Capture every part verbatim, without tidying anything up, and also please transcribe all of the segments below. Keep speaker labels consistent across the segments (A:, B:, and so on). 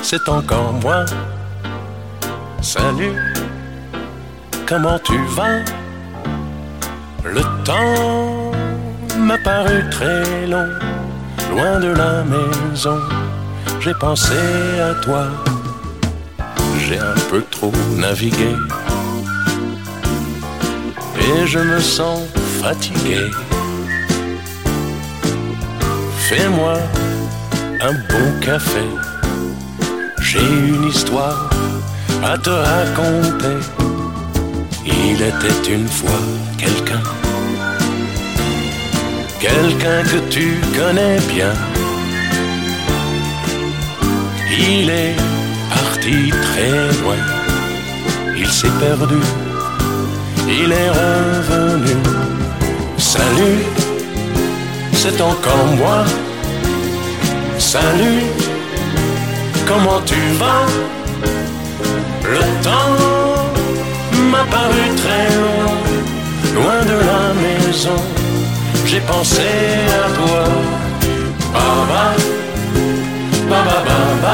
A: c'est encore moi. Salut, comment tu vas? Le temps m'a paru très long, loin de la maison, j'ai pensé à toi. J'ai un peu trop navigué et je me sens fatigué. Fais-moi un bon café, j'ai une histoire à te raconter. Il était une fois quelqu'un, quelqu'un que tu connais bien. Il est parti très loin, il s'est perdu, il est revenu. Salut, c'est encore moi. Salut, comment tu vas? Le temps m'a paru très long, loin de la maison, j'ai pensé à toi. Baba, baba, baba,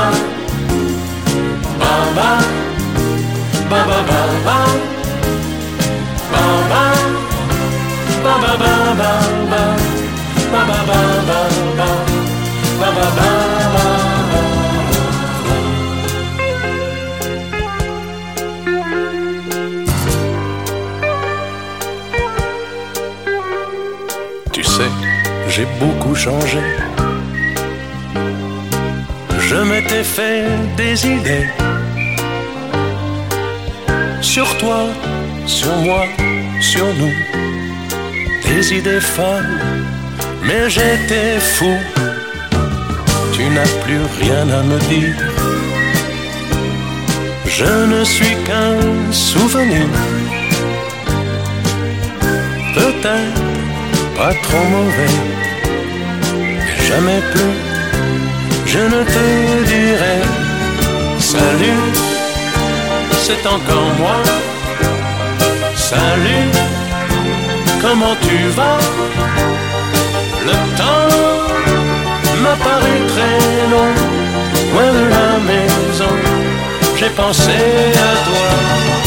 A: baba, baba, baba, baba, baba, baba, baba, baba, baba, baba. Tu sais, j'ai beaucoup changé. Je m'étais fait des idées sur toi, sur moi, sur nous. Des idées folles, mais j'étais fou. Tu n'as plus rien à me dire. Je ne suis qu'un souvenir. Peut-être pas trop mauvais, mais jamais plus je ne te dirai salut, c'est encore moi. Salut, comment tu vas? Le temps m'a paru très long, loin de la maison, j'ai pensé à toi.